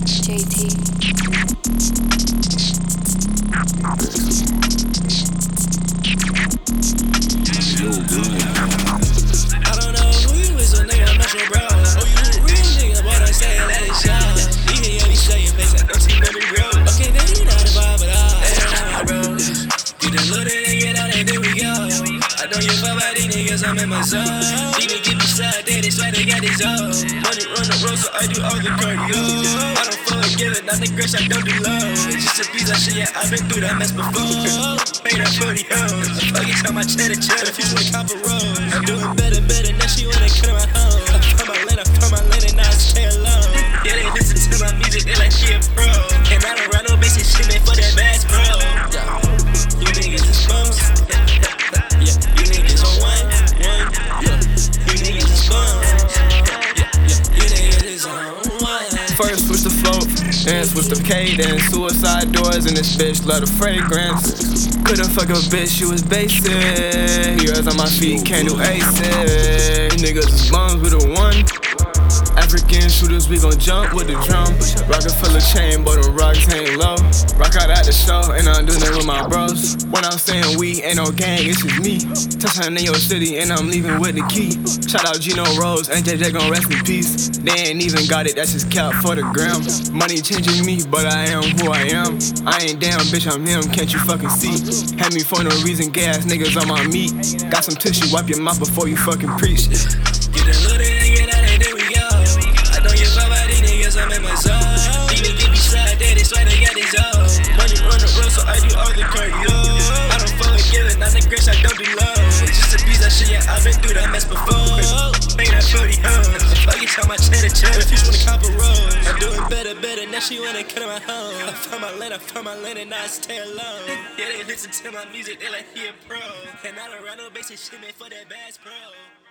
JT. I don't know who you is, so nigga, I'm not your bro. Oh, you a real nigga, boy, don't say that it's y'all. Even if you say your face, I don't see no real. Okay, then you not a vibe, but they don't have my bros. You done loaded and get out and there we go. I don't give a about these niggas, I'm in my zone. Even get beside that, that's why they got these hoes. Money run the road, so I do all the cardio. I don't forgive it, not the grace, I don't do love. It's just a piece of shit, yeah, I've been through that mess before. Made that 40 hoes. Fucking tell my cheddar if you wanna cop a roll. I'm doing better, now she wanna cut my home. I found my lane, and now I stay alone. Yeah, they listen to my music, they like she a pro. And I don't run no basic shit, man, for that bass, bro. You niggas is bums. Yeah, you niggas on one. Yeah, you niggas is bums. Yeah, you niggas is on one. First switch the float, then switch the cadence. Suicide doors and this bitch love the fragrance. Couldn't fuck a bitch, she was basic. Years on my feet, can't do ASIC. Niggas is bums with a one. African shooters, we gon' jump with the drum. Rockefeller chain, but the rocks ain't low. Rock out at the show, and I'm doing it with my bros. When I'm saying we, ain't no gang, it's just me. Touchdown in your city, and I'm leaving with the key. Shout out Gino Rose, and JJ gon' rest in peace. They ain't even got it, that's just cap for the gram. Money changing me, but I am who I am. I ain't damn, bitch, I'm him, can't you fucking see? Had me for no reason, gay ass niggas on my meat. Got some tissue, wipe your mouth before you fucking preach. Get a little and get out and there we go. I don't give a about these niggas, I'm in my zone. Even get beside that, that's why they got these hoes. Money run the road, so I do all the cardio. I don't forgive it, not the grace, I don't do love. It's just a piece of shit, yeah, I've been through that mess before. Made that 40 hoes. Fucking tell my cheddar if you wanna cop a roll. I'm doing better, now she wanna cut my home. I found my lane, and now I stay alone. Yeah, they listen to my music, they like he a pro. And I don't run no basic shit, man, for that bass, bro.